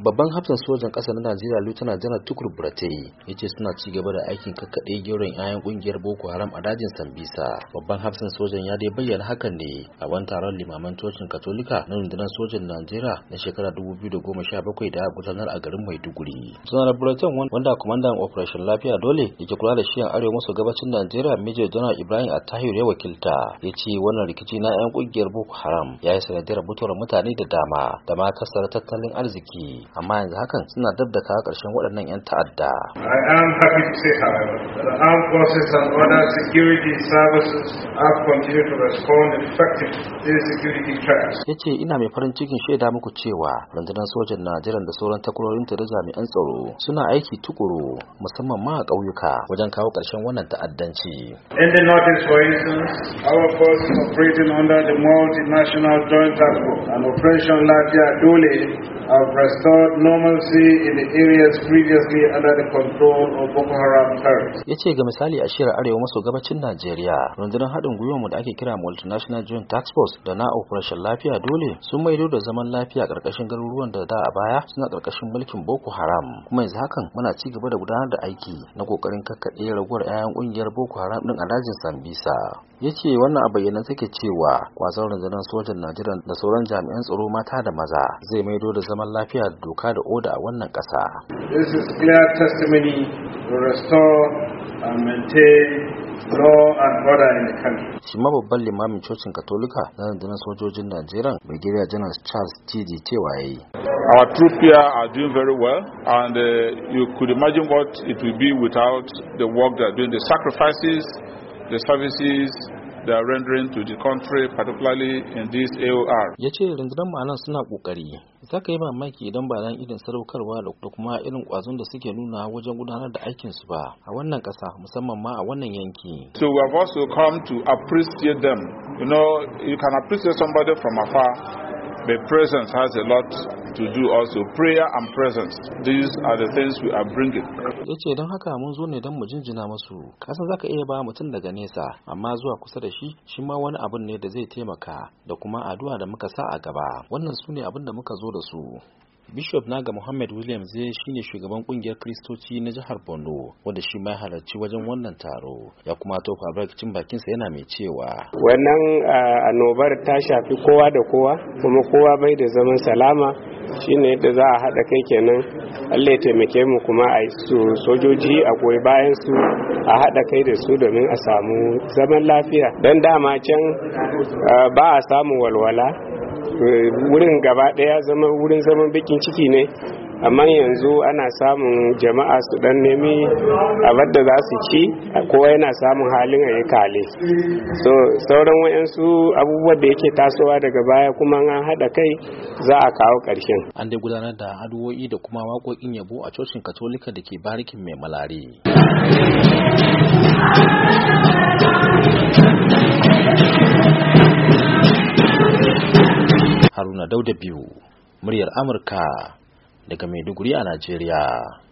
Babban hafsan sojan ƙasa na Najeriya Lieutenant General Tukur Buratai ya ce suna ci gaba da aikin kakkaɗe gauran 'ya'yan ƙungiyar Boko Haram a dajin Sambisa. Babban hafsan sojan ya dai bayyana hakan ne a wani taron limaman cocin Katolika na rundunar sojan Najeriya na shekarar 2017 da aka gudanar a garin Maiduguri. General Buratai wanda kwamandan Operation Lafiya Dole da ke kula da shiyan arewa maso gabacin Najeriya Major General Ibrahim Attahiru ya wakilta ya ce wannan rikici na 'yan ƙungiyar Boko Haram ya yi sanadiyar mutuwar mutane da dama da ma kasar tattalin arziki. Amma yanzu hakan suna daddaka ƙarshen waɗannan 'yan ta'adda. I am happy to say, however, that the armed forces and other security services have continued to respond effectively to these security threats. Ya ce ina mai farin cikin shaida muku cewa rundunar sojan Najeriya da sauran takwarorinta da jami'an tsaro suna aiki tukuru musamman ma a ƙauyuka wajen kawo ƙarshen wannan ta'addanci. In the northeast, for instance, our forces operating under the multinational joint task force and Operation Lafiya Dole have restored normalcy in the areas previously under the control of Boko Haram terrorists. Ya ce ga misali a shirar arewa maso gabacin Najeriya, rundunar haɗin gwiwar mu da ake kira Multinational Joint Task Force da na Operation Lafiya Dole sun maido da zaman lafiya ƙarƙashin garuruwan da a baya suna ƙarƙashin mulkin Boko Haram. Kuma yanzu hakan muna ci gaba da gudanar da aiki na ƙoƙarin kakkaɗe raguwar 'ya'yan ƙungiyar Boko Haram ɗin a dajin Sambisa. Ya ce wannan a bayyane take cewa kwazon rundunar sojan Najeriya da sauran jami'an tsaro mata da maza zai maido da zaman lafiya da doka da oda a wannan ƙasa. This is clear testimony to restore and maintain law and order in the country. Shi ma babban limamin cocin Katolika na rundunar sojojin Najeriya, Brigadier General Charles T.D. cewa yayi. Our troops here are doing very well, and you could imagine what it will be without the work they are doing, the sacrifices, the services they are rendering to the country, particularly in this AOR. Ya ce rundunar ma'anan suna kokari. Za ka yi mamaki idan ba nan irin sadaukarwa da kuma irin kwazon da suke nuna wajen gudanar da aikinsu ba a wannan ƙasa, musamman ma a wannan yanki. So we have also come to appreciate them. You know, you can appreciate somebody from afar. The presence has a lot to do also. Prayer and presence. These are the things we are bringing. Ya ce don haka mun zo ne don mu jinjina masu. Kasan za ka iya ba mutum daga nesa, amma zuwa kusa da shi ma wani abun ne da zai taimaka da kuma addu'a da muka sa a gaba. Wannan su ne abin da muka zo da su. Bishop Naga Muhammad Williams zai shine shugaban kungiyar Kristoci na jihar Borno wanda shi ma halarci wajen wannan taro ya kuma tofa albarkacin bakinsa yana mai cewa wannan annobar ta shafi kowa da kowa kuma kowa bai da zaman salama shine yadda za a haɗa kai kenan Allah ya taimake mu kuma a sojoji a goyi bayan su a haɗa kai da su domin a samu zaman lafiya don dama can ba a samu walwala wurin gaba daya zama wurin zaman bikin ciki ne amma yanzu ana samun jama'a su dan nemi abin da za su ci kowa yana samun halin a kale so sauran wayansu abubuwan da yake tasowa daga baya kuma an haɗa kai za a kawo ƙarshen. An dai gudanar da addu'o'i da kuma waƙoƙin yabo a cocin Katolika da ke barikin mai malari. Haruna Dauda biyu, muryar Amurka daga Maiduguri a Najeriya.